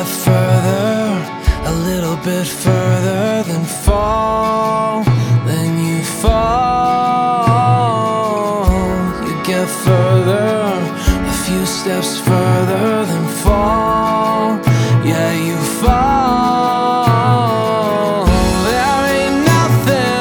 further, a little bit further than fall, then you fall. You get further, a few steps further than fall. Yeah, you